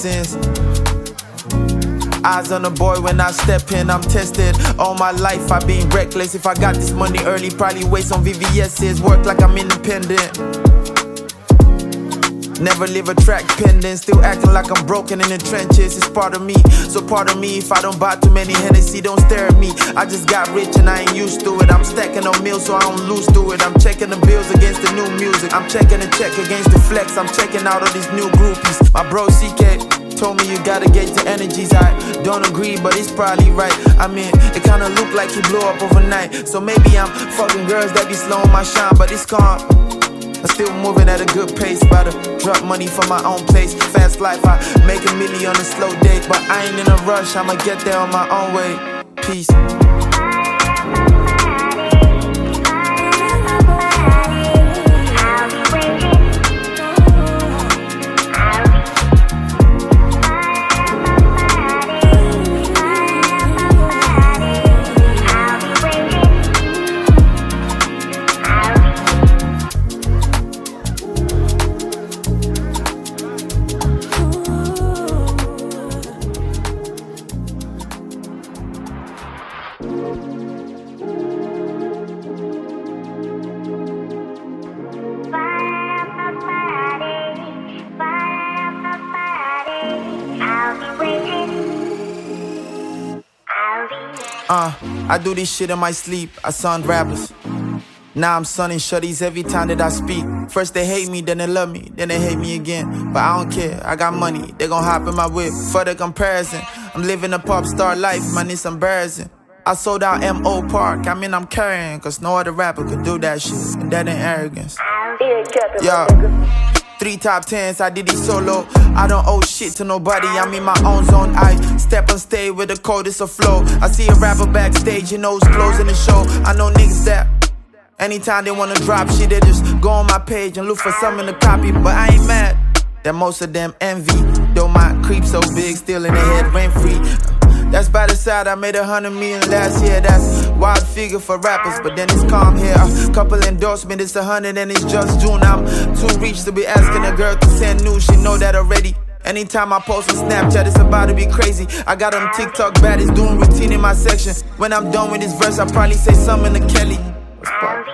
blessings. Eyes on the boy when I step in, I'm tested. All my life I've been reckless. If I got this money early, probably waste on VVS's. Work like I'm independent. Never leave a track pending. Still acting like I'm broken in the trenches. It's part of me, so pardon me if I don't buy too many Hennessy, don't stare at me. I just got rich and I ain't used to it. I'm stacking on meals so I don't lose to it. I'm checking the bills against the new music. I'm checking the check against the flex. I'm checking out all these new groupies. My bro CK told me you gotta gauge the energies. I don't agree, but it's probably right. I mean, it kinda look like he blew up overnight. So maybe I'm fucking girls that be slowing my shine, but it's calm. I'm still moving at a good pace. About to drop money for my own place. Fast life, I make $1 million on a slow day. But I ain't in a rush, I'ma get there on my own way. Peace. I do this shit in my sleep. I son rappers. Now I'm sunning shutties every time that I speak. First they hate me, then they love me, then they hate me again. But I don't care, I got money, they gon' hop in my whip. For the comparison, I'm living a pop star life, man, it's embarrassing. I sold out M.O. Park, I mean I'm carrying, cause no other rapper could do that shit, and that ain't arrogance. Yeah. 3 top 10s, I did it solo. I don't owe shit to nobody, I'm in my own zone. I step on stage with the coldest of flow. I see a rapper backstage, your nose closing the show. I know niggas that anytime they wanna drop shit, they just go on my page and look for something to copy. But I ain't mad that most of them envy. Though my creep so big, still in their head rent free. That's by the side, I made 100 million last year. That's wild figure for rappers, but then it's calm here. A couple endorsements, it's 100 and it's just June. I'm too rich to be asking a girl to send news, she know that already. Anytime I post on Snapchat, it's about to be crazy. I got them TikTok baddies doing routine in my section. When I'm done with this verse, I'll probably say something to Kelly. What's up?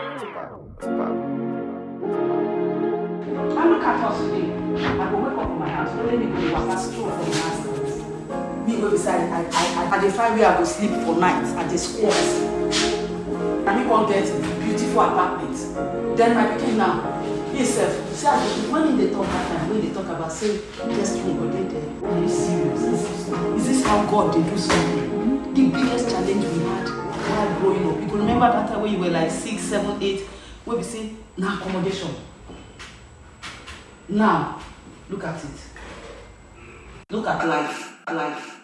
I look at us today. I go wake up from my house, so let me go walk past two of my house. Me go beside, I dey find where I go sleep for night. I dey squat. And me won't get beautiful apartment. Then my pikin now, himself, see when they talk that time, when they talk about say, just to go there. Are you serious? Is this how God they do something? The biggest challenge we had while growing up. You can remember that time when you were like 6, 7, 8, where we say, now accommodation. Now, look at it. Look at life.